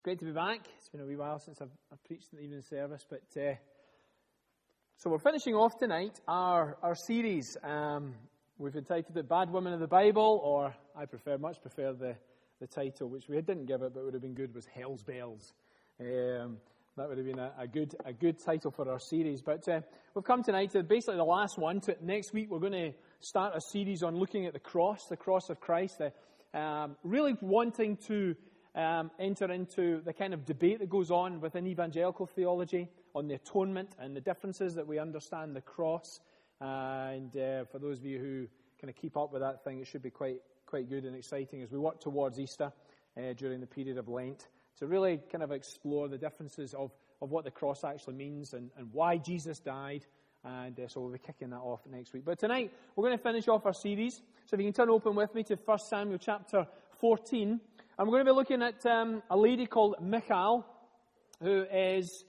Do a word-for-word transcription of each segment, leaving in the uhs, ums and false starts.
Great to be back. It's been a wee while since I've, I've preached in the evening service, but uh, so we're finishing off tonight our our series. Um, we've entitled it "Bad Women of the Bible," or I prefer, much prefer the the title, which we didn't give it, but would have been good, was "Hell's Bells." Um, that would have been a, a good a good title for our series. But uh, we've come tonight to basically the last one. To, next week we're going to start a series on looking at the cross, the cross of Christ. The, um, really wanting to. Um, enter into the kind of debate that goes on within evangelical theology on the atonement and the differences that we understand the cross. Uh, and uh, for those of you who kind of keep up with that thing, it should be quite quite good and exciting as we work towards Easter uh, during the period of Lent, to really kind of explore the differences of, of what the cross actually means and, and why Jesus died. And uh, so we'll be kicking that off next week. But tonight, we're going to finish off our series. So if you can turn open with me to First Samuel chapter fourteen. And we're going to be looking at um, a lady called Michal, who is,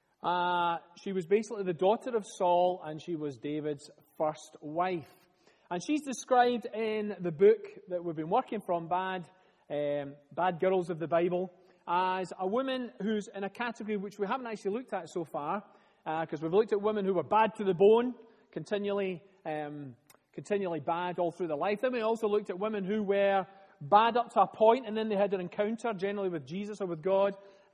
uh, she was basically the daughter of Saul, and she was David's first wife. And she's described in the book that we've been working from, Bad, um, Bad Girls of the Bible, as a woman who's in a category which we haven't actually looked at so far, because uh, we've looked at women who were bad to the bone, continually, um, continually bad all through their life. Then we also looked at women who were bad up to a point, and then they had an encounter, generally with Jesus or with God.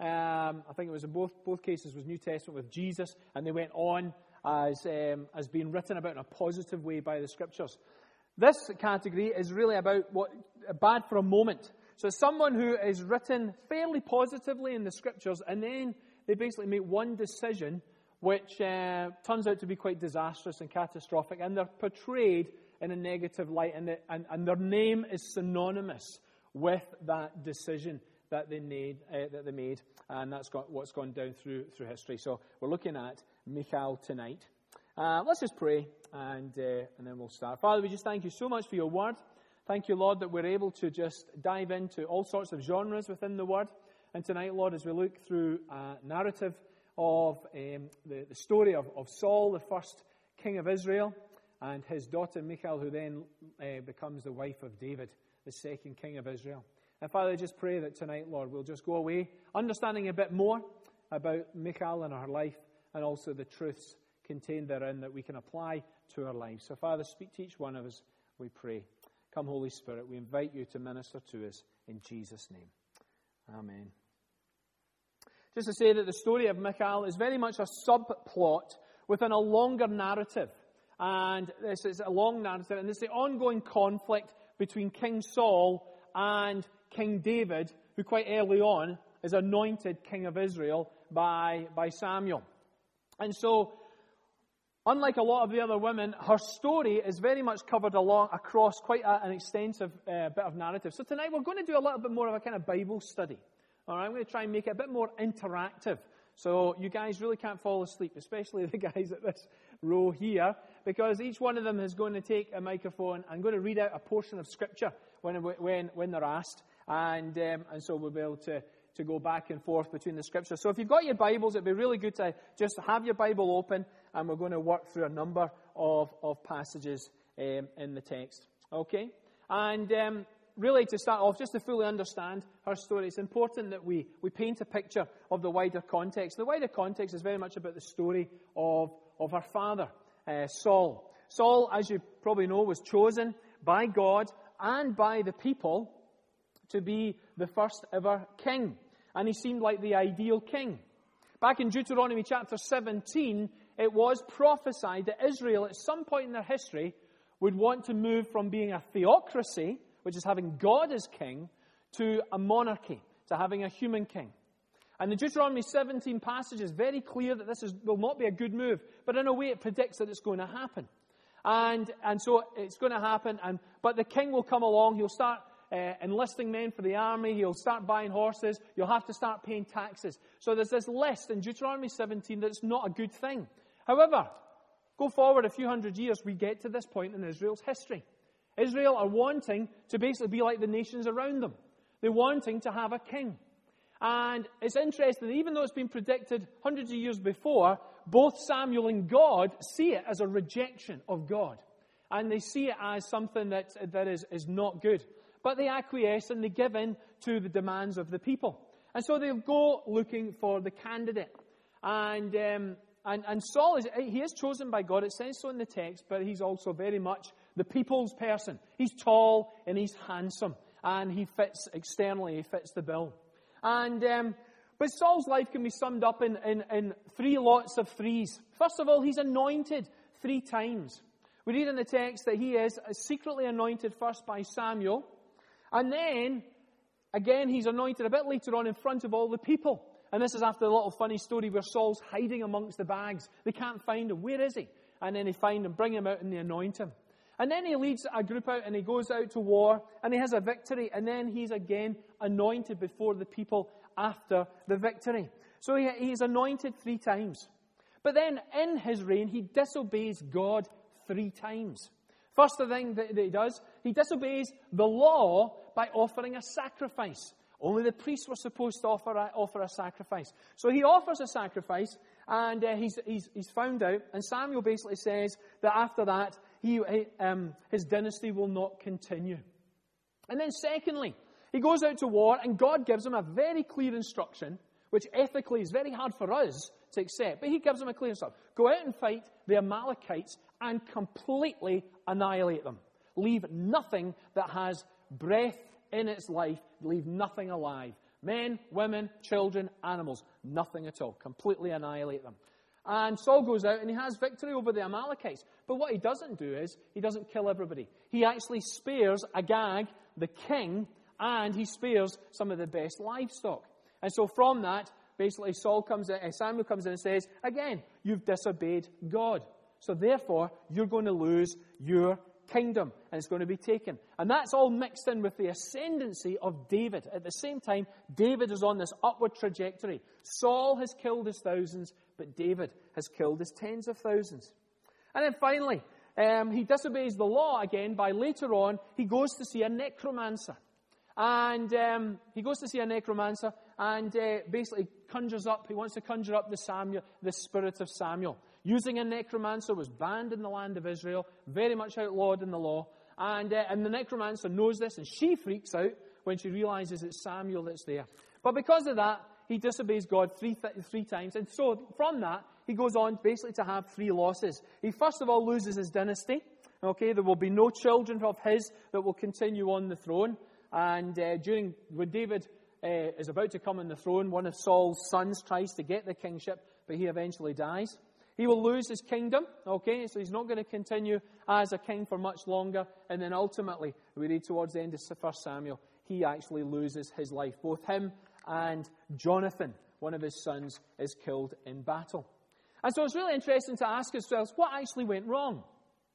Um, I think it was in both both cases was New Testament with Jesus, and they went on as um, as being written about in a positive way by the Scriptures. This category is really about what bad for a moment. So it's someone who is written fairly positively in the Scriptures, and then they basically make one decision which uh, turns out to be quite disastrous and catastrophic, and they're portrayed in a negative light, and, the, and, and their name is synonymous with that decision that they made, uh, that they made, and that's got, what's gone down through through history. So we're looking at Michal tonight. Uh, let's just pray, and uh, and then we'll start. Father, we just thank you so much for your word. Thank you, Lord, that we're able to just dive into all sorts of genres within the word. And tonight, Lord, as we look through a narrative of um, the, the story of, of Saul, the first king of Israel, and his daughter Michal, who then uh, becomes the wife of David, the second king of Israel. And Father, I just pray that tonight, Lord, we'll just go away understanding a bit more about Michal and her life, and also the truths contained therein that we can apply to our lives. So Father, speak to each one of us, we pray. Come, Holy Spirit, we invite you to minister to us in Jesus' name. Amen. Just to say that the story of Michal is very much a subplot within a longer narrative. And this is a long narrative, and this is the ongoing conflict between King Saul and King David, who quite early on is anointed king of Israel by, by Samuel. And so, unlike a lot of the other women, her story is very much covered along across quite a, an extensive uh, bit of narrative. So tonight we're going to do a little bit more of a kind of Bible study. All right, I'm going to try and make it a bit more interactive. So you guys really can't fall asleep, especially the guys at this row here, because each one of them is going to take a microphone and going to read out a portion of Scripture when when when they're asked, and um, and so we'll be able to to go back and forth between the Scriptures. So if you've got your Bibles, it'd be really good to just have your Bible open, and we're going to work through a number of of passages um, in the text. Okay, and. Um, Really, to start off, just to fully understand her story, it's important that we, we paint a picture of the wider context. The wider context is very much about the story of, of her father, uh, Saul. Saul, as you probably know, was chosen by God and by the people to be the first ever king. And he seemed like the ideal king. Back in Deuteronomy chapter seventeen, it was prophesied that Israel, at some point in their history, would want to move from being a theocracy, which is having God as king, to a monarchy, to having a human king. And the Deuteronomy seventeen passage is very clear that this is, will not be a good move, but in a way it predicts that it's going to happen. And and so it's going to happen, and but the king will come along, he'll start uh, enlisting men for the army, he'll start buying horses, you'll have to start paying taxes. So there's this list in Deuteronomy seventeen that it's not a good thing. However, go forward a few hundred years, we get to this point in Israel's history. Israel are wanting to basically be like the nations around them. They're wanting to have a king. And it's interesting that even though it's been predicted hundreds of years before, both Samuel and God see it as a rejection of God. And they see it as something that, that is, is not good. But they acquiesce and they give in to the demands of the people. And so they go looking for the candidate. And, um, and, and Saul, is he is chosen by God. It says so in the text, but he's also very much the people's person. He's tall and he's handsome. And he fits externally, he fits the bill. And um, but Saul's life can be summed up in, in, in three lots of threes. First of all, he's anointed three times. We read in the text that he is secretly anointed first by Samuel. And then, again, he's anointed a bit later on in front of all the people. And this is after the little funny story where Saul's hiding amongst the bags. They can't find him. Where is he? And then they find him, bring him out, and they anoint him. And then he leads a group out and he goes out to war and he has a victory. And then he's again anointed before the people after the victory. So he, he's anointed three times. But then in his reign, he disobeys God three times. First thing that he does, he disobeys the law by offering a sacrifice. Only the priests were supposed to offer a, offer a sacrifice. So he offers a sacrifice, and uh, he's, he's, he's found out. And Samuel basically says that after that, he, he, um, his dynasty will not continue. And then secondly, he goes out to war, and God gives him a very clear instruction, which ethically is very hard for us to accept. But he gives him a clear instruction. Go out and fight the Amalekites and completely annihilate them. Leave nothing that has breath in its life. Leave nothing alive. Men, women, children, animals. Nothing at all. Completely annihilate them. And Saul goes out and he has victory over the Amalekites. But what he doesn't do is, he doesn't kill everybody. He actually spares Agag, the king, and he spares some of the best livestock. And so from that, basically Saul comes in, Samuel comes in and says, again, you've disobeyed God. So therefore, you're going to lose your kingdom, and it's going to be taken. And that's all mixed in with the ascendancy of David. At the same time, David is on this upward trajectory. Saul has killed his thousands, but David has killed his tens of thousands. And then finally, um, he disobeys the law again by later on, he goes to see a necromancer. And um, he goes to see a necromancer and uh, basically conjures up, he wants to conjure up the Samuel, the spirit of Samuel. Using a necromancer was banned in the land of Israel, very much outlawed in the law. And, uh, and the necromancer knows this, and she freaks out when she realizes it's Samuel that's there. But because of that, he disobeys God three, th- three times. And so from that, he goes on basically to have three losses. He first of all loses his dynasty. Okay, there will be no children of his that will continue on the throne. And uh, during when David uh, is about to come on the throne, one of Saul's sons tries to get the kingship, but he eventually dies. He will lose his kingdom, okay, so he's not going to continue as a king for much longer. And then ultimately, we read towards the end of First Samuel, he actually loses his life. Both him and Jonathan, one of his sons, is killed in battle. And so it's really interesting to ask ourselves, what actually went wrong?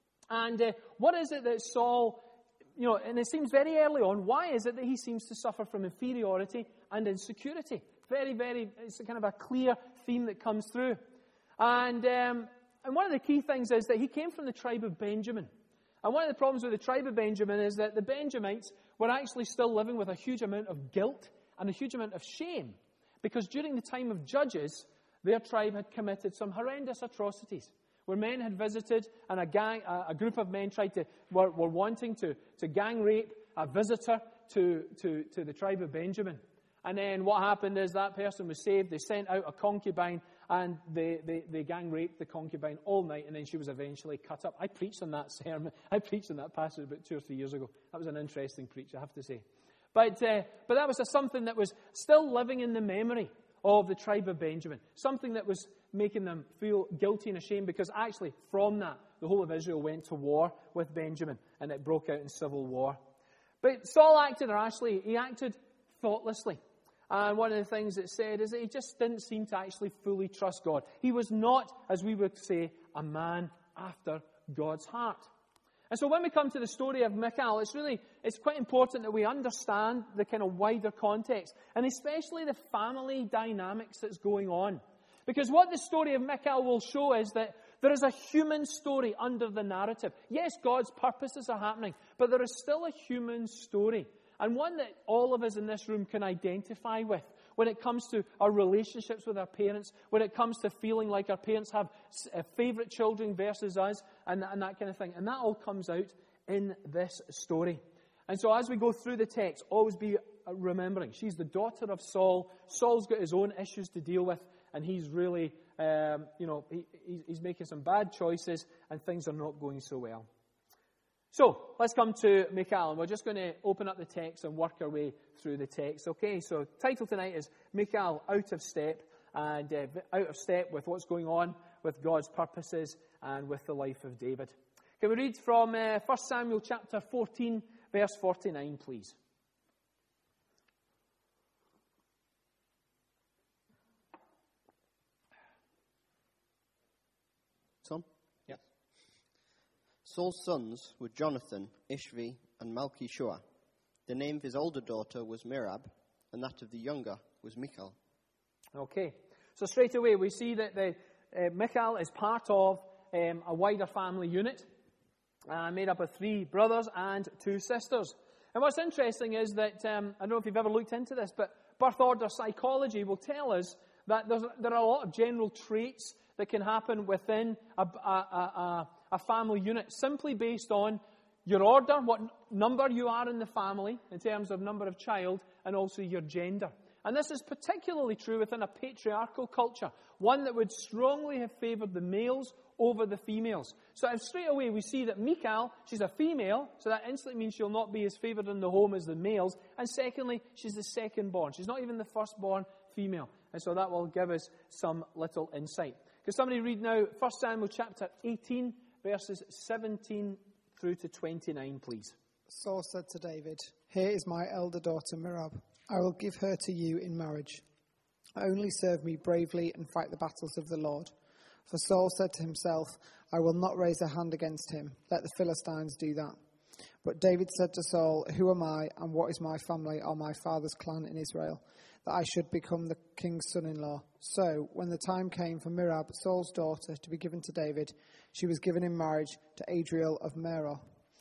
And uh, what is it that Saul, you know, and it seems very early on, why is it that he seems to suffer from inferiority and insecurity? Very, very, it's a kind of a clear theme that comes through. And um, and one of the key things is that he came from the tribe of Benjamin. And one of the problems with the tribe of Benjamin is that the Benjamites were actually still living with a huge amount of guilt and a huge amount of shame. Because during the time of Judges, their tribe had committed some horrendous atrocities. Where men had visited and a gang, a group of men tried to, were, were wanting to, to gang rape a visitor to, to, to the tribe of Benjamin. And then what happened is that person was saved. They sent out a concubine and they, they, they gang raped the concubine all night, and then she was eventually cut up. I preached on that sermon. I preached on that passage about two or three years ago. That was an interesting preach, I have to say. But uh, but that was a, something that was still living in the memory of the tribe of Benjamin. Something that was making them feel guilty and ashamed, because actually from that, the whole of Israel went to war with Benjamin, and it broke out in civil war. But Saul acted rashly. He acted thoughtlessly. And one of the things it said is that he just didn't seem to actually fully trust God. He was not, as we would say, a man after God's heart. And so when we come to the story of Michal, it's really, it's quite important that we understand the kind of wider context, and especially the family dynamics that's going on. Because what the story of Michal will show is that there is a human story under the narrative. Yes, God's purposes are happening, but there is still a human story. And one that all of us in this room can identify with when it comes to our relationships with our parents, when it comes to feeling like our parents have favourite children versus us, and, and that kind of thing. And that all comes out in this story. And so as we go through the text, always be remembering. She's the daughter of Saul. Saul's got his own issues to deal with, and he's really, um, you know, he, he's making some bad choices, and things are not going so well. So, let's come to Michal, and we're just going to open up the text and work our way through the text. Okay, so title tonight is Michal Out of Step, and uh, out of step with what's going on with God's purposes and with the life of David. Can we read from uh, First Samuel chapter fourteen, verse forty-nine, please? Tom? Yep. Saul's sons were Jonathan, Ishvi, and Malchi-Shua. The name of his older daughter was Merab, and that of the younger was Michal. Okay, so straight away we see that the, uh, Michal is part of um, a wider family unit, uh, made up of three brothers and two sisters. And what's interesting is that, um, I don't know if you've ever looked into this, but birth order psychology will tell us that there's, there are a lot of general traits that can happen within a, a, a, a family unit simply based on your order, what number you are in the family in terms of number of child, and also your gender. And this is particularly true within a patriarchal culture, one that would strongly have favoured the males over the females. So if straight away we see that Michal, she's a female, so that instantly means she'll not be as favoured in the home as the males. And secondly, she's the second born. She's not even the firstborn female. And so that will give us some little insight. Can somebody read now First Samuel chapter eighteen, verses seventeen through to twenty-nine, please? Saul said to David, "Here is my elder daughter Merab. I will give her to you in marriage. Only serve me bravely and fight the battles of the Lord." For Saul said to himself, "I will not raise a hand against him. Let the Philistines do that." But David said to Saul, "Who am I, and what is my family or my father's clan in Israel, that I should become the king's son-in-law?" So, when the time came for Merab, Saul's daughter, to be given to David, she was given in marriage to Adriel of Meroh.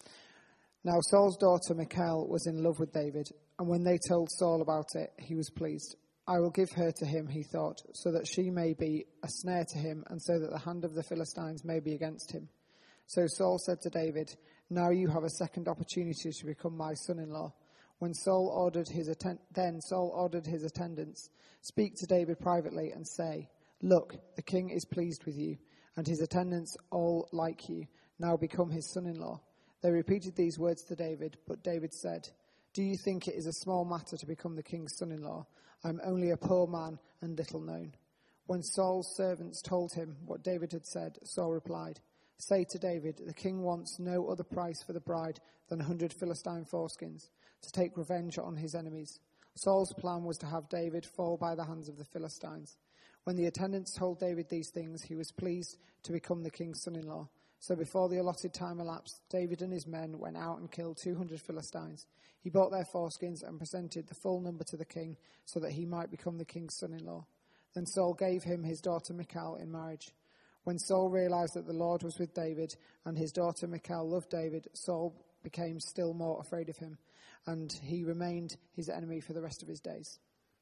Now Saul's daughter Michal was in love with David, and when they told Saul about it, he was pleased. "I will give her to him," he thought, "so that she may be a snare to him, and so that the hand of the Philistines may be against him." So Saul said to David, "Now you have a second opportunity to become my son-in-law." When Saul ordered his atten- then Saul ordered his attendants, "Speak to David privately and say, 'Look, the king is pleased with you, and his attendants all like you. Now become his son-in-law.'" They repeated these words to David, but David said, "Do you think it is a small matter to become the king's son-in-law? I am only a poor man and little known." When Saul's servants told him what David had said, Saul replied, "Say to David, the king wants no other price for the bride than a hundred Philistine foreskins, to take revenge on his enemies." Saul's plan was to have David fall by the hands of the Philistines. When the attendants told David these things, he was pleased to become the king's son-in-law. So before the allotted time elapsed, David and his men went out and killed two hundred Philistines. He bought their foreskins and presented the full number to the king, so that he might become the king's son-in-law. Then Saul gave him his daughter Michal in marriage. When Saul realized that the Lord was with David, and his daughter Michal loved David, Saul became still more afraid of him, and he remained his enemy for the rest of his days.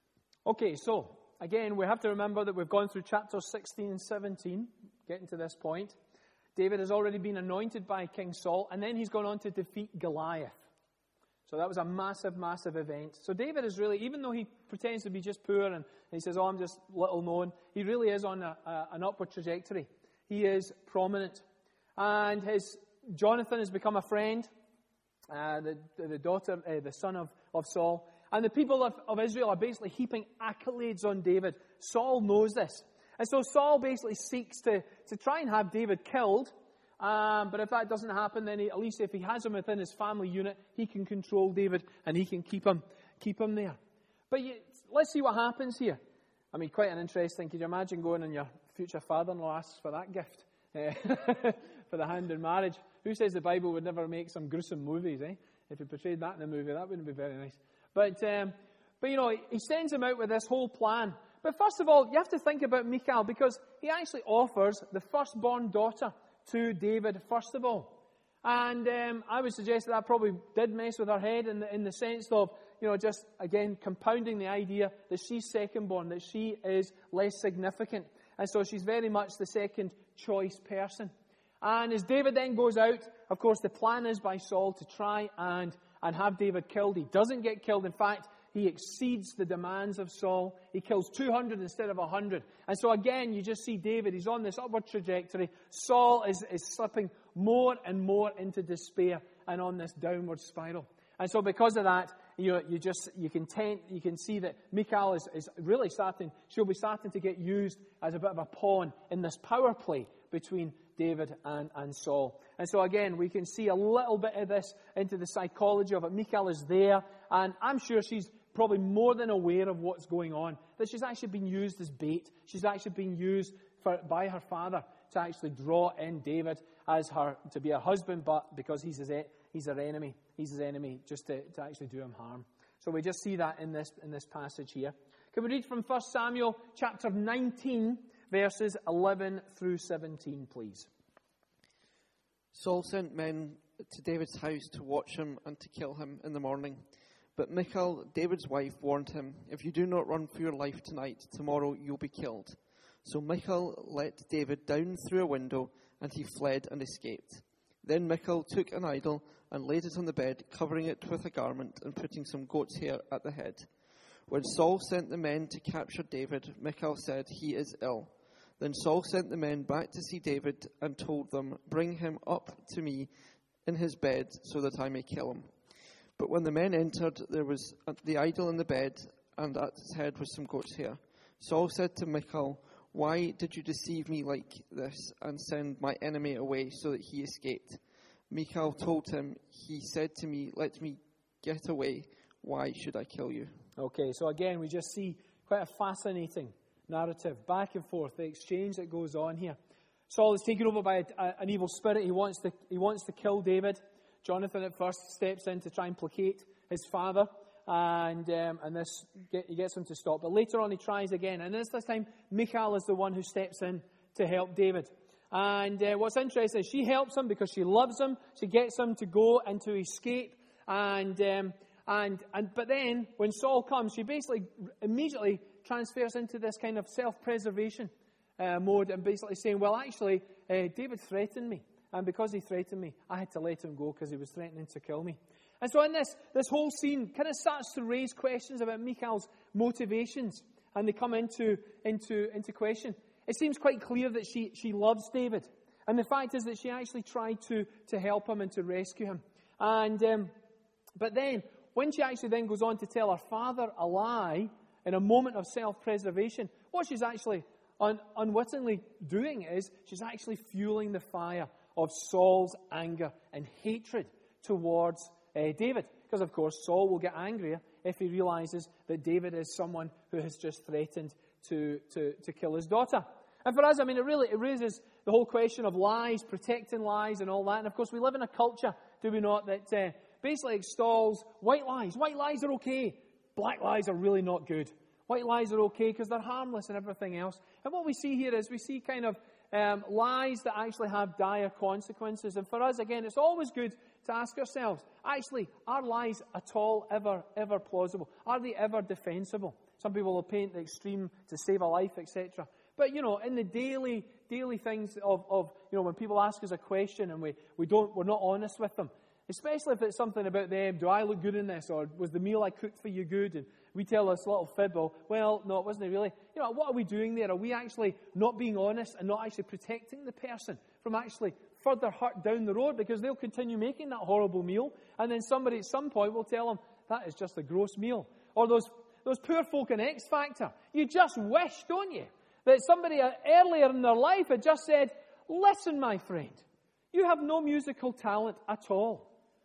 Okay, so, again, we have to remember that we've gone through chapters sixteen and seventeen, getting to this point. David has already been anointed by King Saul, and then he's gone on to defeat Goliath. So that was a massive, massive event. So David is really, even though he pretends to be just poor, and he says, "Oh, I'm just little known," he really is on a, a, an upward trajectory. He is prominent. And his Jonathan has become a friend, uh, the, the daughter, uh, the son of, of Saul. And the people of, of Israel are basically heaping accolades on David. Saul knows this. And so Saul basically seeks to, to try and have David killed. Um, but if that doesn't happen, then he, at least if he has him within his family unit, he can control David and he can keep him, keep him there. But you, let's see what happens here. I mean, quite an interesting. Could you imagine going and your future father-in-law asks for that gift uh, for the hand in marriage? Who says the Bible would never make some gruesome movies? Eh? If he portrayed that in a movie, that wouldn't be very nice. But um, but you know, he sends him out with this whole plan. But first of all, you have to think about Michal, because he actually offers the firstborn daughter to David, first of all. And um, I would suggest that that probably did mess with her head in the, in the sense of, you know, just, again, compounding the idea that she's second-born, that she is less significant. And so she's very much the second choice person. And as David then goes out, of course, the plan is by Saul to try and, and have David killed. He doesn't get killed. In fact, He exceeds the demands of Saul. He kills two hundred instead of one hundred. And so again, you just see David, he's on this upward trajectory. Saul is, is slipping more and more into despair and on this downward spiral. And so because of that, you know, you just, you can tend, you can see that Michal is, is really starting, she'll be starting to get used as a bit of a pawn in this power play between David and, and Saul. And so again, we can see a little bit of this into the psychology of it. Michal is there, and I'm sure she's probably more than aware of what's going on, that she's actually been used as bait. She's actually been used for, by her father to actually draw in David as her, to be her husband, but because he's his, he's her enemy. He's his enemy, just to, to actually do him harm. So we just see that in this, in this passage here. Can we read from First Samuel chapter nineteen, verses eleven through seventeen, please? Saul sent men to David's house to watch him and to kill him in the morning. But Michal, David's wife, warned him, "If you do not run for your life tonight, tomorrow you'll be killed." So Michal let David down through a window, and he fled and escaped. Then Michal took an idol and laid it on the bed, covering it with a garment and putting some goat's hair at the head. When Saul sent the men to capture David, Michal said, "He is ill." Then Saul sent the men back to see David and told them, "Bring him up to me in his bed so that I may kill him." But when the men entered, there was the idol in the bed, and at its head was some goat's hair. Saul said to Michal, "Why did you deceive me like this and send my enemy away so that he escaped?" Michal told him, "He said to me, 'Let me get away. Why should I kill you?'" Okay, so again, we just see quite a fascinating narrative, back and forth, the exchange that goes on here. Saul is taken over by a, a, an evil spirit. He wants to he wants to kill David. Jonathan at first steps in to try and placate his father, and um, and this get, he gets him to stop. But later on, he tries again, and this this time, Michal is the one who steps in to help David. And uh, what's interesting is she helps him because she loves him. She gets him to go and to escape. And um, and and but then when Saul comes, she basically immediately transfers into this kind of self-preservation uh, mode, and basically saying, "Well, actually, uh, David threatened me, and because he threatened me, I had to let him go because he was threatening to kill me." And so in this this whole scene kind of starts to raise questions about Michal's motivations, and they come into into into question. It seems quite clear that she, she loves David. And the fact is that she actually tried to, to help him and to rescue him. And um, but then, when she actually then goes on to tell her father a lie in a moment of self-preservation, what she's actually un, unwittingly doing is she's actually fueling the fire of Saul's anger and hatred towards uh, David. Because, of course, Saul will get angrier if he realizes that David is someone who has just threatened To, to, to kill his daughter. And for us, I mean, it really it raises the whole question of lies, protecting lies and all that. And of course, we live in a culture, do we not, that uh, basically extols white lies. White lies are okay. Black lies are really not good. White lies are okay because they're harmless and everything else. And what we see here is we see kind of um, lies that actually have dire consequences. And for us, again, it's always good to ask ourselves, actually, are lies at all ever, ever plausible? Are they ever defensible? Some people will paint the extreme to save a life, et cetera. But, you know, in the daily daily things of, of, you know, when people ask us a question and we, we don't, we're not honest with them, especially if it's something about them, do I look good in this? Or was the meal I cooked for you good? And we tell this little fib, or, well, no, it wasn't really. You know, what are we doing there? Are we actually not being honest and not actually protecting the person from actually further hurt down the road? Because they'll continue making that horrible meal, and then somebody at some point will tell them, that is just a gross meal. Or those Those poor folk in X Factor, you just wish, don't you, that somebody earlier in their life had just said, listen, my friend, you have no musical talent at all.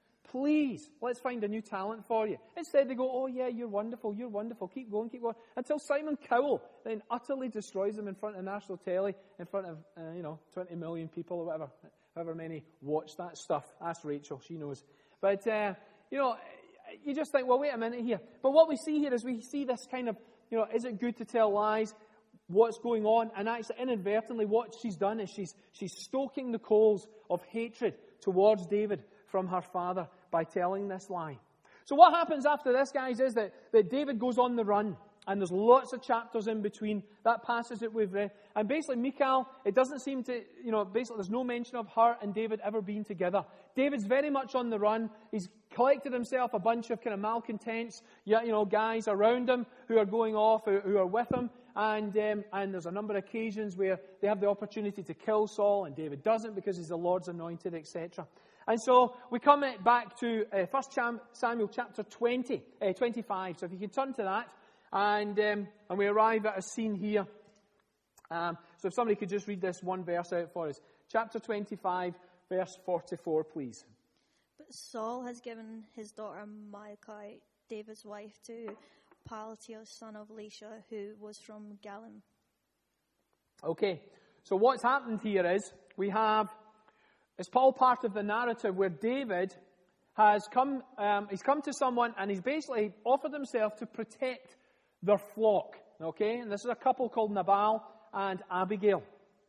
Please, let's find a new talent for you. Instead they go, oh yeah, you're wonderful, you're wonderful, keep going, keep going. Until Simon Cowell then utterly destroys them in front of national telly, in front of, uh, you know, twenty million people or whatever, however many watch that stuff. Ask Rachel, she knows. But, uh, you know, you just think, well, wait a minute here. But what we see here is we see this kind of, you know, is it good to tell lies? What's going on? And actually, inadvertently, what she's done is she's she's stoking the coals of hatred towards David from her father by telling this lie. So what happens after this, guys, is that, that David goes on the run. And there's lots of chapters in between that passage that we've read. And basically, Michal, it doesn't seem to, you know, basically there's no mention of her and David ever being together. David's very much on the run. He's collected himself a bunch of kind of malcontents, you know, guys around him who are going off, who, who are with him. And, um, and there's a number of occasions where they have the opportunity to kill Saul, and David doesn't because he's the Lord's anointed, et cetera. And so we come back to uh, First Samuel chapter twenty, uh, twenty-five. So if you can turn to that, and um, and we arrive at a scene here. Um, so if somebody could just read this one verse out for us. Chapter twenty-five, verse forty-four, please. But Saul has given his daughter Michal, David's wife, to Paltiel, son of Elisha, who was from Galim. Okay, so what's happened here is we have, it's all part of the narrative where David has come, um, he's come to someone and he's basically offered himself to protect their flock. Okay, and this is a couple called Nabal and Abigail.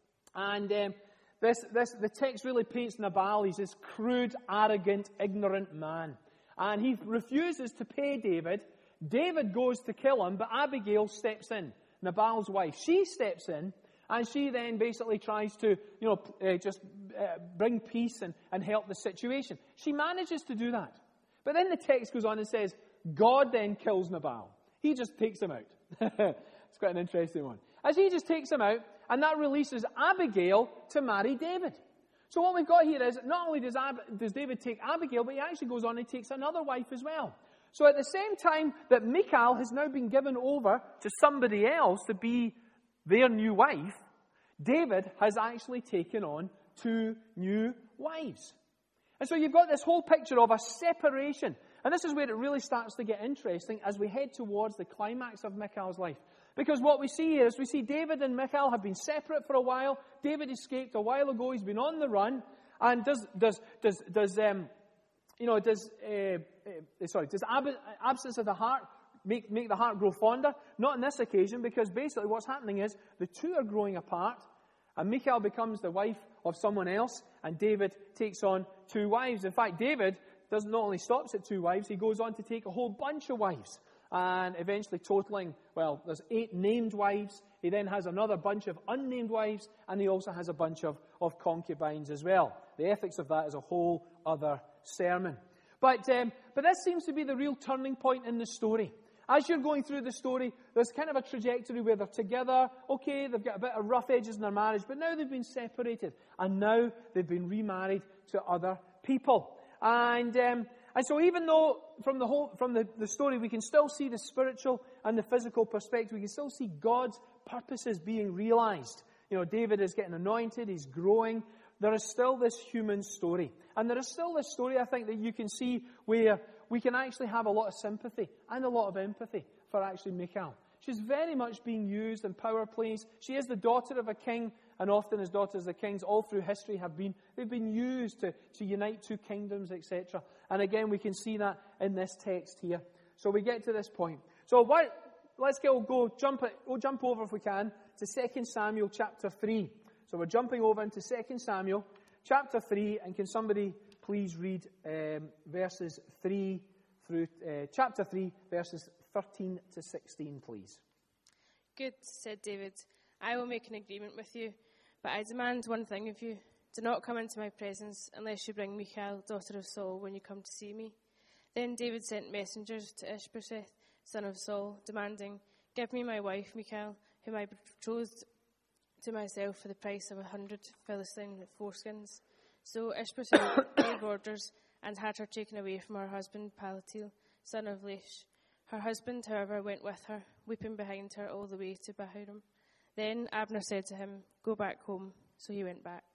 And um, this, this, the text really paints Nabal. He's this crude, arrogant, ignorant man. And he refuses to pay David. David goes to kill him, but Abigail steps in, Nabal's wife. She steps in, and she then basically tries to, you know, uh, just uh, bring peace and, and help the situation. She manages to do that. But then the text goes on and says, God then kills Nabal. He just takes him out. It's quite an interesting one. As he just takes him out, and that releases Abigail to marry David. So what we've got here is, not only does, Ab- does David take Abigail, but he actually goes on and takes another wife as well. So at the same time that Michal has now been given over to somebody else to be their new wife, David has actually taken on two new wives. And so you've got this whole picture of a separation. And this is where it really starts to get interesting as we head towards the climax of Michal's life. Because what we see here is we see David and Michal have been separate for a while. David escaped a while ago. He's been on the run. And does, does, does, does, um, you know, does, uh, uh, sorry, does ab- absence of the heart make, make the heart grow fonder? Not on this occasion, because basically what's happening is the two are growing apart, and Michal becomes the wife of someone else, and David takes on two wives. In fact, David doesn't not only stops at two wives, he goes on to take a whole bunch of wives, and eventually totaling, well, there's eight named wives. He then has another bunch of unnamed wives, and he also has a bunch of, of concubines as well. The ethics of that is a whole other sermon. But, um, but this seems to be the real turning point in the story. As you're going through the story, there's kind of a trajectory where they're together. Okay, they've got a bit of rough edges in their marriage, but now they've been separated. And now they've been remarried to other people. And um, and so even though from the whole from the, the story we can still see the spiritual and the physical perspective, we can still see God's purposes being realized. You know, David is getting anointed, he's growing. There is still this human story. And there is still this story, I think, that you can see where we can actually have a lot of sympathy and a lot of empathy for actually Michal. She's very much being used in power plays. She is the daughter of a king, and often as daughters of kings all through history have been, they've been used to, to unite two kingdoms, et cetera. And again, we can see that in this text here. So we get to this point. So what, let's go, go jump it, we'll jump over if we can to Second Samuel chapter three. So we're jumping over into Second Samuel chapter three, and can somebody please read um, verses three through, uh, chapter three, verses thirteen to sixteen, please. Good, said David. I will make an agreement with you, but I demand one thing of you. Do not come into my presence unless you bring Michal, daughter of Saul, when you come to see me. Then David sent messengers to Ishbosheth, son of Saul, demanding, give me my wife Michal, whom I betrothed to myself for the price of a hundred Philistine foreskins. So Ishbosheth gave orders and had her taken away from her husband Paltiel, son of Laish. Her husband, however, went with her, weeping behind her all the way to Bahurim. Then Abner said to him, go back home. So he went back.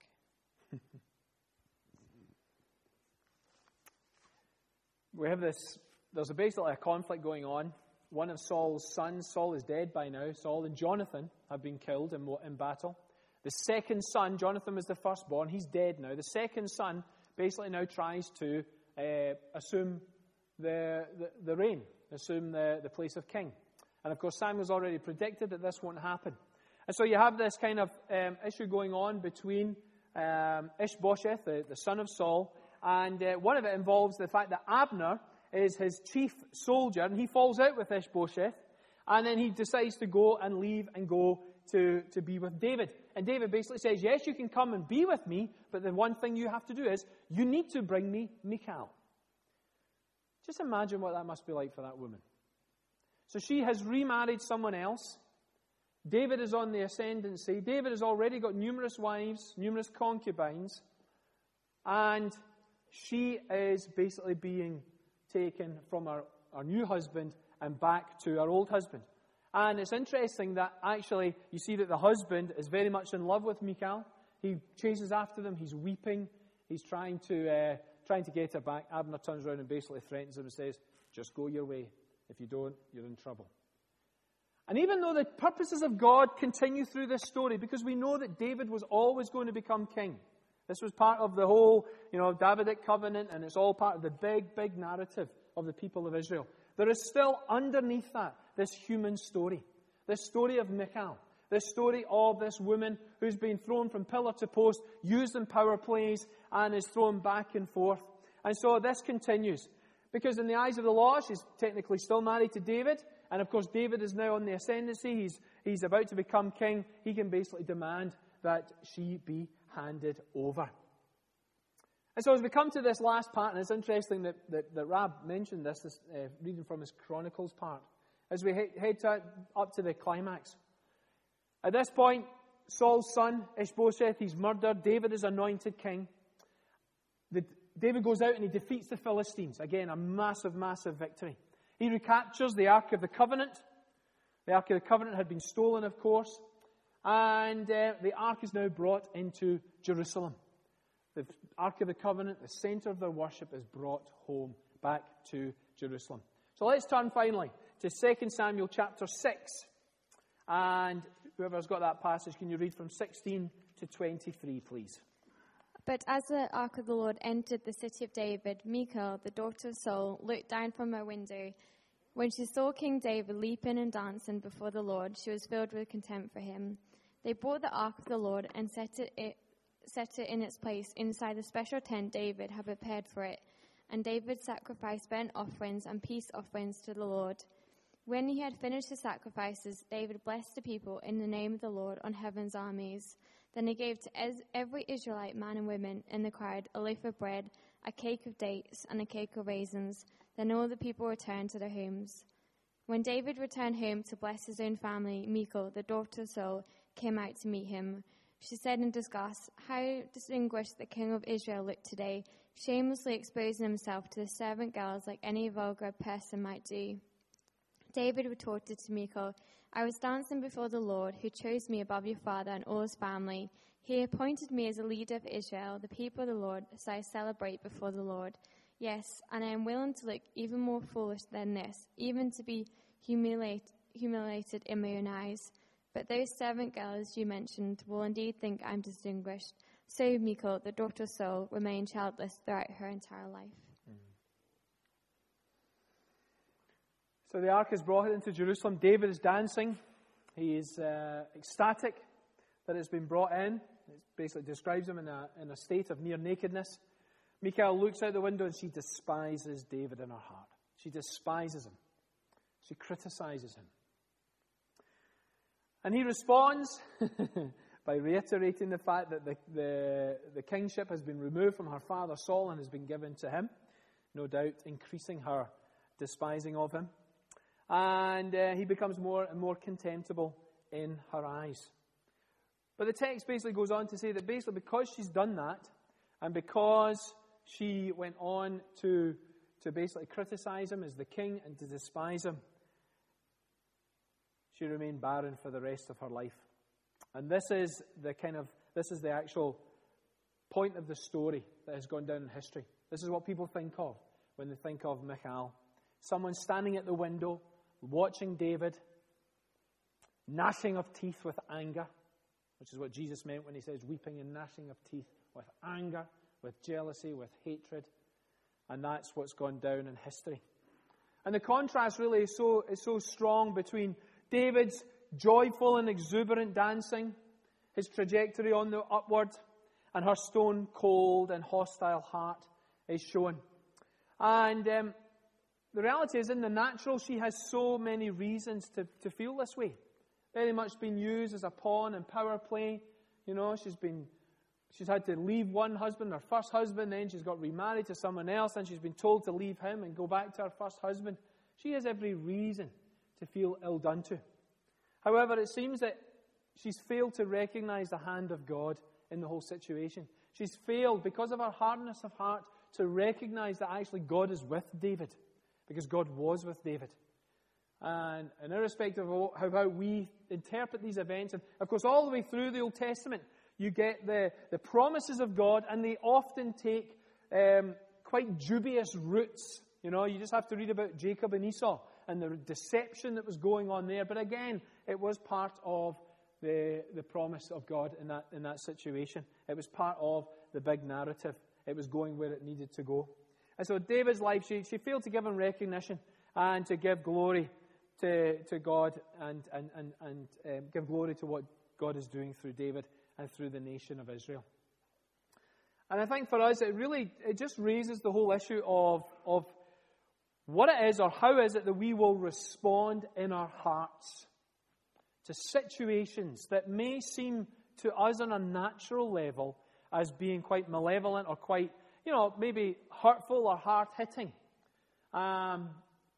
We have this, there's a basically a conflict going on. One of Saul's sons, Saul is dead by now. Saul and Jonathan have been killed in, in battle. The second son, Jonathan was the firstborn, he's dead now. The second son basically now tries to uh, assume the, the, the reign, assume the, the place of king. And of course, Samuel's already predicted that this won't happen. And so you have this kind of um, issue going on between um, Ishbosheth, the, the son of Saul, and uh, one of it involves the fact that Abner is his chief soldier, and he falls out with Ishbosheth, and then he decides to go and leave and go to, to be with David. And David basically says, yes, you can come and be with me, but the one thing you have to do is, you need to bring me Michal. Just imagine what that must be like for that woman. So she has remarried someone else. David is on the ascendancy. David has already got numerous wives, numerous concubines, and she is basically being taken from her, her new husband and back to her old husband. And it's interesting that actually you see that the husband is very much in love with Michal. He chases after them. He's weeping. He's trying to uh, trying to get her back. Abner turns around and basically threatens him and says, just go your way. If you don't, you're in trouble. And even though the purposes of God continue through this story, because we know that David was always going to become king. This was part of the whole, you know, Davidic covenant, and it's all part of the big, big narrative of the people of Israel. There is still underneath that this human story. This story of Michal. This story of this woman who's been thrown from pillar to post, used in power plays, and is thrown back and forth. And so this continues. Because in the eyes of the law, she's technically still married to David. And of course, David is now on the ascendancy. He's, he's about to become king. He can basically demand that she be handed over. And so as we come to this last part, and it's interesting that, that, that Rab mentioned this, this uh, reading from his Chronicles part, as we he- head to, up to the climax. At this point, Saul's son, Ishbosheth, he's murdered. David is anointed king. The, David goes out and he defeats the Philistines. Again, a massive, massive victory. He recaptures the Ark of the Covenant. The Ark of the Covenant had been stolen, of course. And uh, the Ark is now brought into Jerusalem. The Ark of the Covenant, the center of their worship, is brought home back to Jerusalem. So let's turn finally to Second Samuel chapter six. And whoever's got that passage, can you read from sixteen to twenty-three, please? But as the ark of the Lord entered the city of David, Michal, the daughter of Saul, looked down from her window. When she saw King David leaping and dancing before the Lord, she was filled with contempt for him. They brought the ark of the Lord and set it, it, set it in its place inside the special tent David had prepared for it. And David sacrificed burnt offerings and peace offerings to the Lord. When he had finished the sacrifices, David blessed the people in the name of the Lord on heaven's armies. Then he gave to every Israelite man and woman in the crowd a loaf of bread, a cake of dates, and a cake of raisins. Then all the people returned to their homes. When David returned home to bless his own family, Michal, the daughter of Saul, came out to meet him. She said in disgust, "How distinguished the king of Israel looked today, shamelessly exposing himself to the servant girls like any vulgar person might do." David retorted to Michal, "I was dancing before the Lord, who chose me above your father and all his family. He appointed me as a leader of Israel, the people of the Lord, so I celebrate before the Lord. Yes, and I am willing to look even more foolish than this, even to be humiliate, humiliated in my own eyes. But those servant girls you mentioned will indeed think I'm distinguished." So Michal, the daughter of Saul, remained childless throughout her entire life. So the ark is brought into Jerusalem. David is dancing. He is uh, ecstatic that it's been brought in. It basically describes him in a, in a state of near nakedness. Michal looks out the window and she despises David in her heart. She despises him. She criticizes him. And he responds by reiterating the fact that the, the, the kingship has been removed from her father Saul and has been given to him. No doubt increasing her despising of him. And uh, he becomes more and more contemptible in her eyes. But the text basically goes on to say that basically because she's done that, and because she went on to, to basically criticize him as the king and to despise him, she remained barren for the rest of her life. And this is the kind of, this is the actual point of the story that has gone down in history. This is what people think of when they think of Michal. Someone standing at the window, watching David, gnashing of teeth with anger, which is what Jesus meant when he says weeping and gnashing of teeth with anger, with jealousy, with hatred. And that's what's gone down in history. And the contrast really is so, is so strong between David's joyful and exuberant dancing, his trajectory on the upward, and her stone cold and hostile heart is shown. And um, the reality is, in the natural, she has so many reasons to, to feel this way. Very much been used as a pawn in power play. You know, she's been She's had to leave one husband, her first husband, then she's got remarried to someone else, and she's been told to leave him and go back to her first husband. She has every reason to feel ill done to. However, it seems that she's failed to recognize the hand of God in the whole situation. She's failed, because of her hardness of heart, to recognize that actually God is with David, because God was with David. And, and irrespective of how we interpret these events, and of course all the way through the Old Testament, you get the, the promises of God, and they often take um, quite dubious routes. You know, you just have to read about Jacob and Esau and the deception that was going on there. But again, it was part of the, the promise of God in that, in that situation. It was part of the big narrative. It was going where it needed to go. And so David's life, she, she failed to give him recognition and to give glory to, to God and, and, and, and um, give glory to what God is doing through David and through the nation of Israel. And I think for us, it really, it just raises the whole issue of, of what it is, or how is it that we will respond in our hearts to situations that may seem to us on a natural level as being quite malevolent or quite, you know, maybe hurtful or hard-hitting. Um,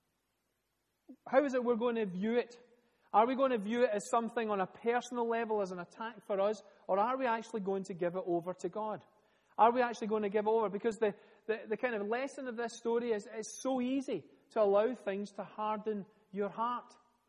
how is it we're going to view it? Are we going to view it as something on a personal level, as an attack for us, or are we actually going to give it over to God? Are we actually going to give it over? Because the, the, the kind of lesson of this story is it's so easy to allow things to harden your heart.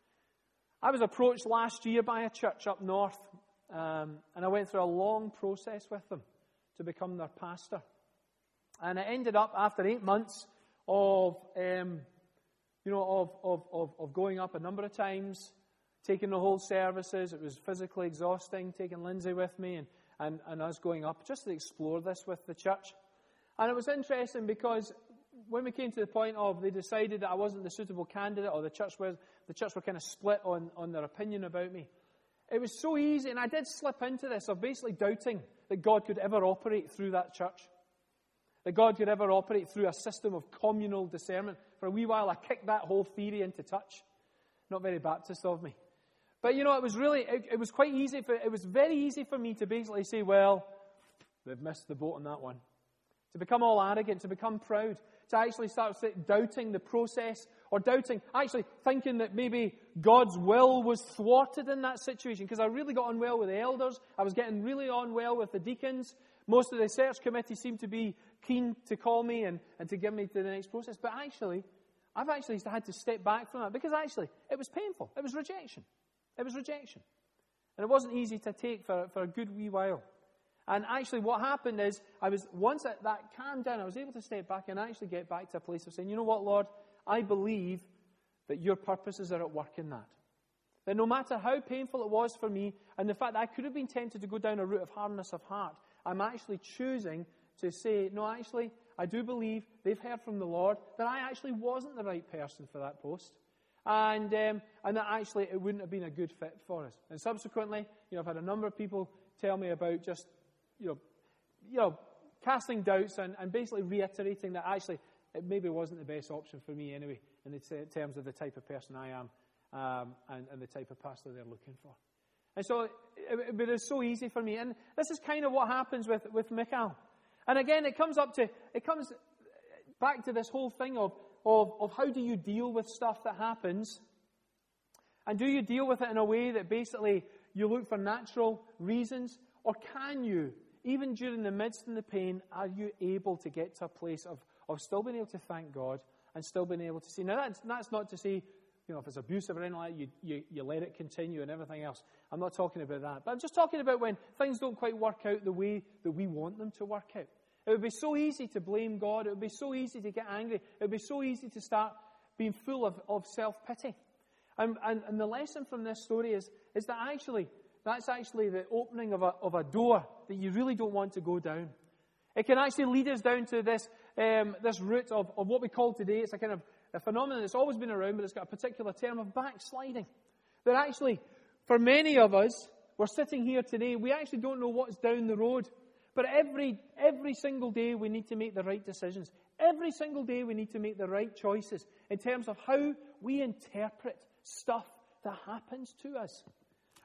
I was approached last year by a church up north, um, and I went through a long process with them to become their pastor. And it ended up, after eight months of, um, you know, of, of, of, of going up a number of times, taking the whole services. It was physically exhausting, taking Lindsay with me and, and, and us going up just to explore this with the church. And it was interesting because when we came to the point of they decided that I wasn't the suitable candidate, or the church was, the church were kind of split on, on their opinion about me, it was so easy, and I did slip into this of basically doubting that God could ever operate through that church. That God could ever operate through a system of communal discernment. For a wee while I kicked that whole theory into touch. Not very Baptist of me. But, you know, it was really, it, it was quite easy, for, it was very easy for me to basically say, well, they've missed the boat on that one. To become all arrogant, to become proud, to actually start doubting the process, or doubting, actually thinking that maybe God's will was thwarted in that situation, because I really got on well with the elders, I was getting really on well with the deacons, most of the search committee seemed to be keen to call me and, and to give me to the next process, but actually, I've actually had to step back from that, because actually, it was painful, it was rejection. It was rejection. And it wasn't easy to take for, for a good wee while. And actually what happened is, I was once that, that calmed down, I was able to step back and actually get back to a place of saying, you know what, Lord, I believe that your purposes are at work in that. That no matter how painful it was for me, and the fact that I could have been tempted to go down a route of hardness of heart, I'm actually choosing to say, no, actually, I do believe they've heard from the Lord that I actually wasn't the right person for that post. And um, and that actually it wouldn't have been a good fit for us. And subsequently, you know, I've had a number of people tell me about just, you know, you know, casting doubts and, and basically reiterating that actually it maybe wasn't the best option for me anyway, in the t- terms of the type of person I am um, and, and the type of pastor they're looking for. And so it, it, it was so easy for me. And this is kind of what happens with, with Michal. And again, it comes up to, it comes back to this whole thing of, Of, of how do you deal with stuff that happens, and do you deal with it in a way that basically you look for natural reasons, or can you, even during the midst of the pain, are you able to get to a place of, of still being able to thank God and still being able to see? Now that's, that's not to say, you know, if it's abusive or anything like that, you, you, you let it continue and everything else. I'm not talking about that. But I'm just talking about when things don't quite work out the way that we want them to work out. It would be so easy to blame God. It would be so easy to get angry. It would be so easy to start being full of, of self-pity. And, and, and the lesson from this story is, is that actually, that's actually the opening of a, of a door that you really don't want to go down. It can actually lead us down to this, um, this route of, of what we call today, it's a kind of a phenomenon that's always been around, but it's got a particular term of backsliding. That actually, for many of us, we're sitting here today, we actually don't know what's down the road. But every every single day we need to make the right decisions. Every single day we need to make the right choices in terms of how we interpret stuff that happens to us.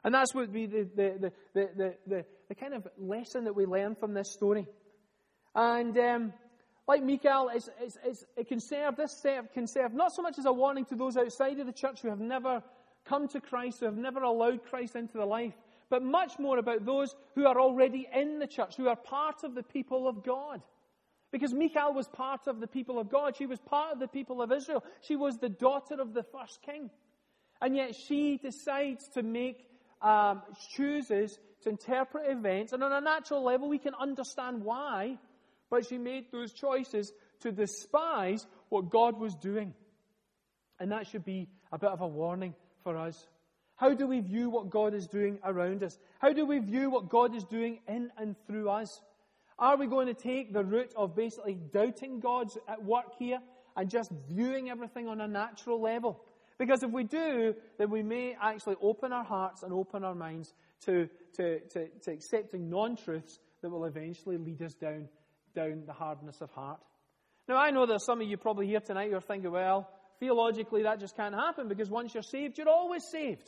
And that's what would be the, the, the, the, the, the, the kind of lesson that we learn from this story. And um, like Michal, it's, it's, it's, it can serve, this serve, can serve not so much as a warning to those outside of the church who have never come to Christ, who have never allowed Christ into their life, but much more about those who are already in the church, who are part of the people of God. Because Michal was part of the people of God. She was part of the people of Israel. She was the daughter of the first king. And yet she decides to make, um, chooses to interpret events. And on a natural level, we can understand why. But she made those choices to despise what God was doing. And that should be a bit of a warning for us. How do we view what God is doing around us? How do we view what God is doing in and through us? Are we going to take the route of basically doubting God's at work here and just viewing everything on a natural level? Because if we do, then we may actually open our hearts and open our minds to, to, to, to accepting non-truths that will eventually lead us down, down the hardness of heart. Now, I know there's some of you probably here tonight who are thinking, well, theologically that just can't happen because once you're saved, you're always saved.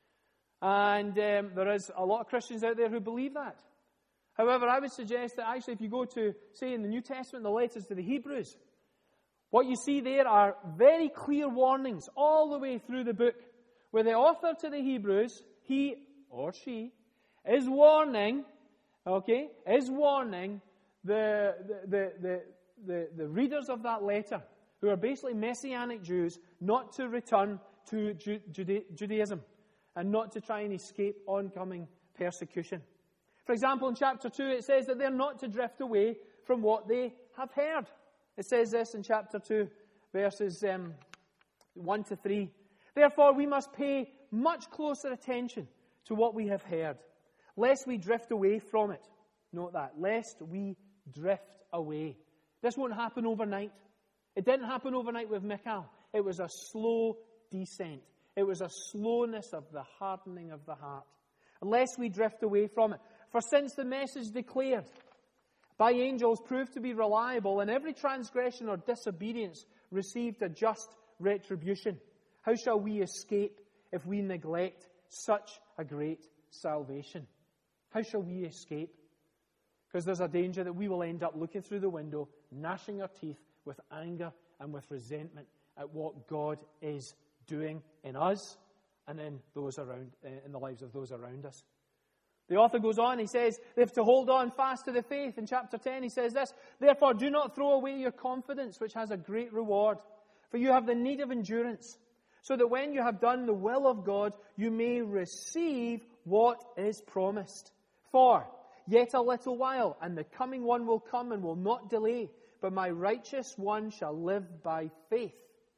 And um, there is a lot of Christians out there who believe that. However, I would suggest that actually if you go to, say, in the New Testament, the letters to the Hebrews, what you see there are very clear warnings all the way through the book, where the author to the Hebrews, he or she, is warning, okay, is warning the the the the, the readers of that letter, who are basically Messianic Jews, not to return to Ju- Juda- Judaism and not to try and escape oncoming persecution. For example, in chapter two, it says that they're not to drift away from what they have heard. It says this in chapter two, verses um, one to three. Therefore, we must pay much closer attention to what we have heard, lest we drift away from it. Note that, lest we drift away. This won't happen overnight. It didn't happen overnight with Michal. It was a slow descent. It was a slowness of the hardening of the heart. Lest we drift away from it. For since the message declared by angels proved to be reliable, and every transgression or disobedience received a just retribution, how shall we escape if we neglect such a great salvation? How shall we escape? Because there's a danger that we will end up looking through the window, gnashing our teeth with anger and with resentment at what God is doing in us and in those around, in the lives of those around us. The author goes on, he says, they have to hold on fast to the faith. In chapter ten, he says this, therefore do not throw away your confidence, which has a great reward. For you have the need of endurance, so that when you have done the will of God, you may receive what is promised. For yet a little while, and the coming one will come and will not delay, but my righteous one shall live by faith.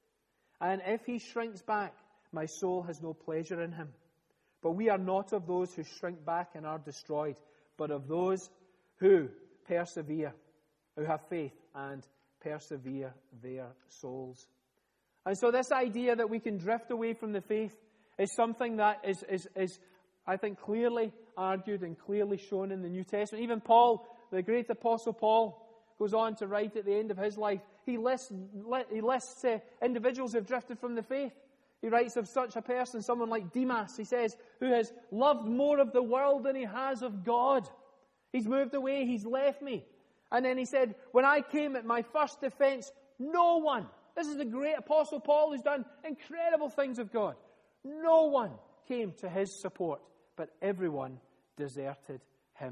And if he shrinks back, my soul has no pleasure in him. But we are not of those who shrink back and are destroyed, but of those who persevere, who have faith and persevere their souls. And so this idea that we can drift away from the faith is something that is, is, is I think, clearly argued and clearly shown in the New Testament. Even Paul, the great apostle Paul, goes on to write at the end of his life, he lists, he lists uh, individuals who have drifted from the faith. He writes of such a person, someone like Demas, he says, who has loved more of the world than he has of God. He's moved away, he's left me. And then he said, when I came at my first defense, no one, this is the great apostle Paul who's done incredible things of God, no one came to his support, but everyone deserted him.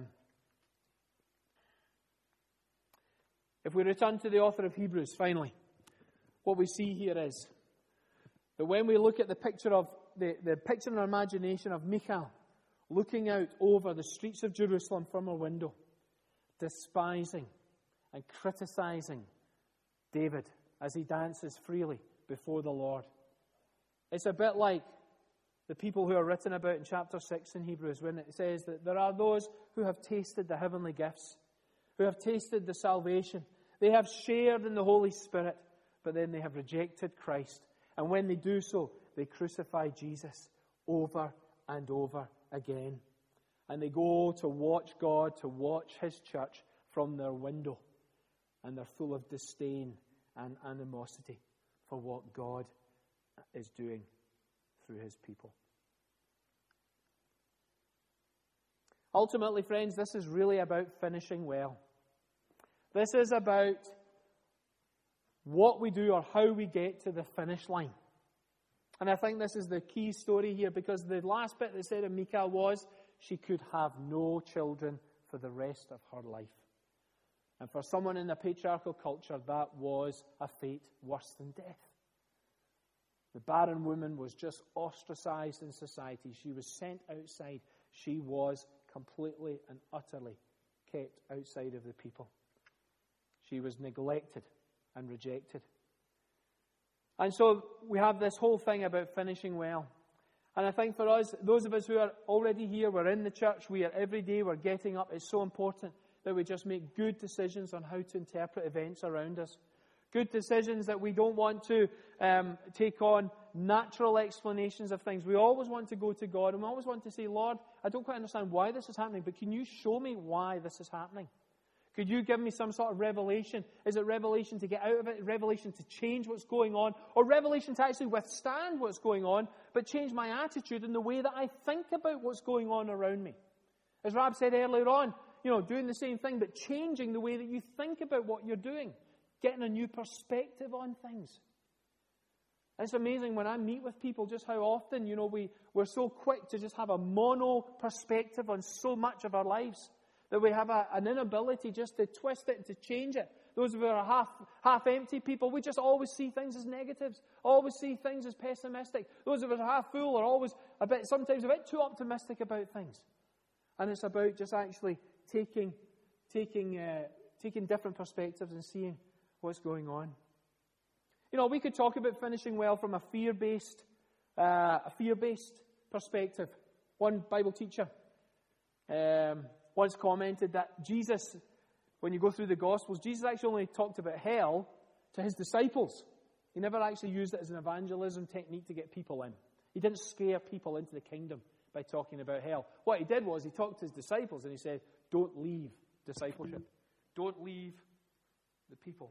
If we return to the author of Hebrews, finally, what we see here is that when we look at the picture of the, the picture in our imagination of Michal looking out over the streets of Jerusalem from her window, despising and criticizing David as he dances freely before the Lord. It's a bit like the people who are written about in chapter six in Hebrews, when it says that there are those who have tasted the heavenly gifts, who have tasted the salvation. They have shared in the Holy Spirit, but then they have rejected Christ. And when they do so, they crucify Jesus over and over again. And they go to watch God, to watch his church from their window. And they're full of disdain and animosity for what God is doing through his people. Ultimately, friends, this is really about finishing well. This is about what we do or how we get to the finish line. And I think this is the key story here, because the last bit that said of Michal was she could have no children for the rest of her life. And for someone in a patriarchal culture, that was a fate worse than death. The barren woman was just ostracized in society. She was sent outside. She was completely and utterly kept outside of the people. She was neglected and rejected. And so we have this whole thing about finishing well. And I think for us, those of us who are already here, we're in the church, we are every day, we're getting up. It's so important that we just make good decisions on how to interpret events around us. Good decisions that we don't want to um, take on natural explanations of things. We always want to go to God, and we always want to say, Lord, I don't quite understand why this is happening, but can you show me why this is happening? Could you give me some sort of revelation? Is it revelation to get out of it? Revelation to change what's going on? Or revelation to actually withstand what's going on, but change my attitude in the way that I think about what's going on around me? As Rab said earlier on, you know, doing the same thing, but changing the way that you think about what you're doing. Getting a new perspective on things. It's amazing when I meet with people just how often, you know, we, we're so quick to just have a mono perspective on so much of our lives. That we have a, an inability just to twist it and to change it. Those of us who are half, half empty people, we just always see things as negatives. Always see things as pessimistic. Those of us who are half full are always a bit, sometimes a bit too optimistic about things. And it's about just actually taking, taking, uh, taking different perspectives and seeing what's going on. You know, we could talk about finishing well from a fear-based, uh, a fear-based perspective. One Bible teacher um, once commented that Jesus, when you go through the Gospels, Jesus actually only talked about hell to his disciples. He never actually used it as an evangelism technique to get people in. He didn't scare people into the kingdom by talking about hell. What he did was he talked to his disciples and he said, don't leave discipleship. Don't leave the people.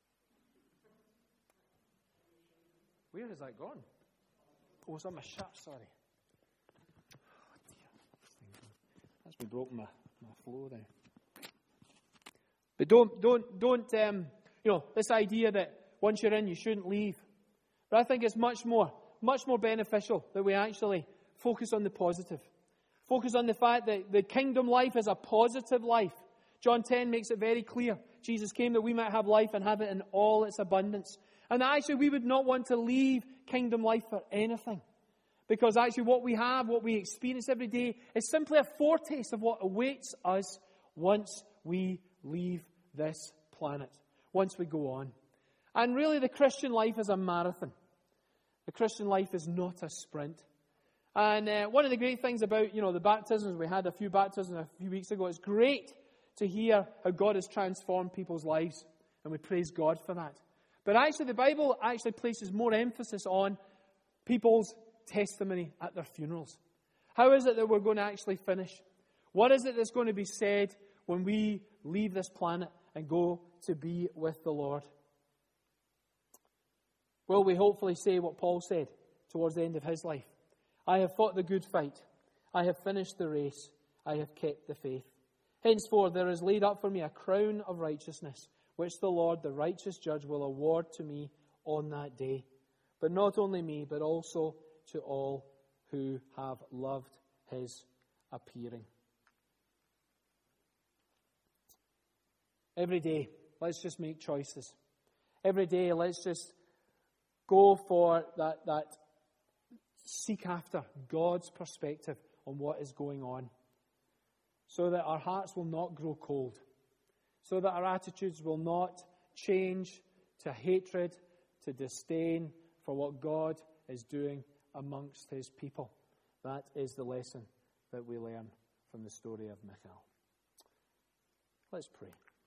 Where has that gone? Oh, it's on my shirt, sorry. Oh, dear. That's me broken my, my flow there. But don't, don't, don't, um, you know, this idea that once you're in, you shouldn't leave. But I think it's much more, much more beneficial that we actually focus on the positive. Focus on the fact that the kingdom life is a positive life. John ten makes it very clear. Jesus came that we might have life and have it in all its abundance. And actually we would not want to leave kingdom life for anything. Because actually what we have, what we experience every day, is simply a foretaste of what awaits us once we leave this planet. Once we go on. And really the Christian life is a marathon. The Christian life is not a sprint. And uh, one of the great things about, you know, the baptisms, we had a few baptisms a few weeks ago. It's great to hear how God has transformed people's lives. And we praise God for that. But actually the Bible actually places more emphasis on people's testimony at their funerals. How is it that we're going to actually finish? What is it that's going to be said when we leave this planet and go to be with the Lord? Will we hopefully say what Paul said towards the end of his life? I have fought the good fight. I have finished the race. I have kept the faith. Henceforth there is laid up for me a crown of righteousness, which the Lord, the righteous judge, will award to me on that day. But not only me, but also to all who have loved his appearing. Every day, let's just make choices. Every day, let's just go for that, that seek after God's perspective on what is going on, so that our hearts will not grow cold, so that our attitudes will not change to hatred, to disdain for what God is doing amongst his people. That is the lesson that we learn from the story of Michal. Let's pray.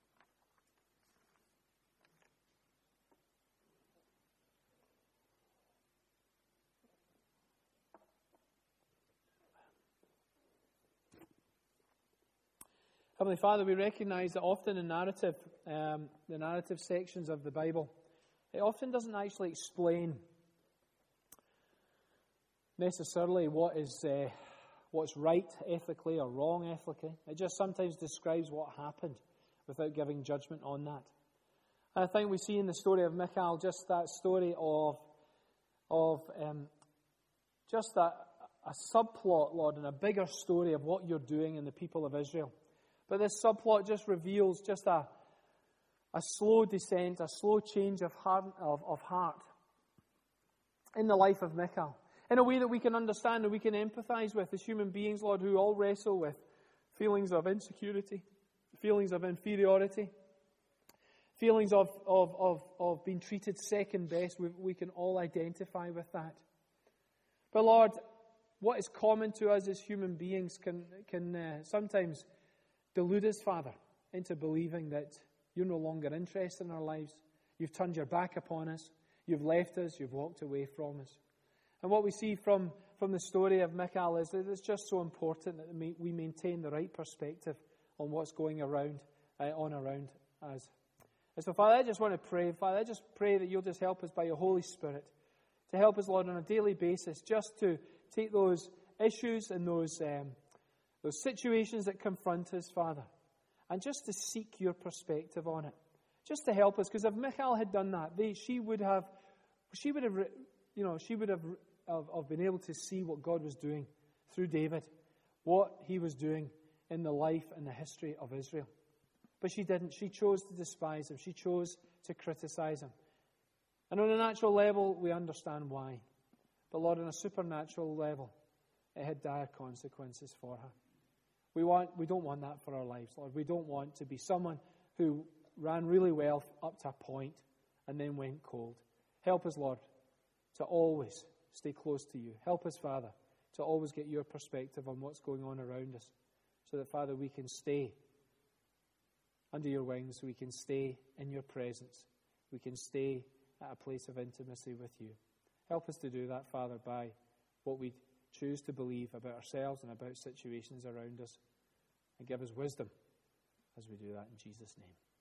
Heavenly Father, we recognize that often in narrative, um, the narrative sections of the Bible, it often doesn't actually explain necessarily what is uh, what's right ethically or wrong ethically. It just sometimes describes what happened without giving judgment on that. And I think we see in the story of Michal just that story of, of um, just that a subplot, Lord, and a bigger story of what you're doing in the people of Israel. But this subplot just reveals just a, a slow descent, a slow change of heart, of, of heart in the life of Michal, in a way that we can understand and we can empathize with as human beings, Lord, who all wrestle with feelings of insecurity, feelings of inferiority, feelings of, of, of, of being treated second best. We, we can all identify with that. But Lord, what is common to us as human beings can, can uh, sometimes delude us, Father, into believing that you're no longer interested in our lives. You've turned your back upon us. You've left us. You've walked away from us. And what we see from, from the story of Michal is that it's just so important that we maintain the right perspective on what's going around, uh, on around us. And so, Father, I just want to pray. Father, I just pray that you'll just help us by your Holy Spirit to help us, Lord, on a daily basis, just to take those issues and those um, those situations that confront us, Father, and just to seek your perspective on it, just to help us. Because if Michal had done that, they, she would have, she would have, you know, she would have, have, have been able to see what God was doing through David, what he was doing in the life and the history of Israel. But she didn't. She chose to despise him. She chose to criticize him. And on a natural level, we understand why. But Lord, on a supernatural level, it had dire consequences for her. We want, we don't want that for our lives, Lord. We don't want to be someone who ran really well up to a point and then went cold. Help us, Lord, to always stay close to you. Help us, Father, to always get your perspective on what's going on around us, so that, Father, we can stay under your wings. We can stay in your presence. We can stay at a place of intimacy with you. Help us to do that, Father, by what we choose to believe about ourselves and about situations around us. And give us wisdom as we do that in Jesus' name.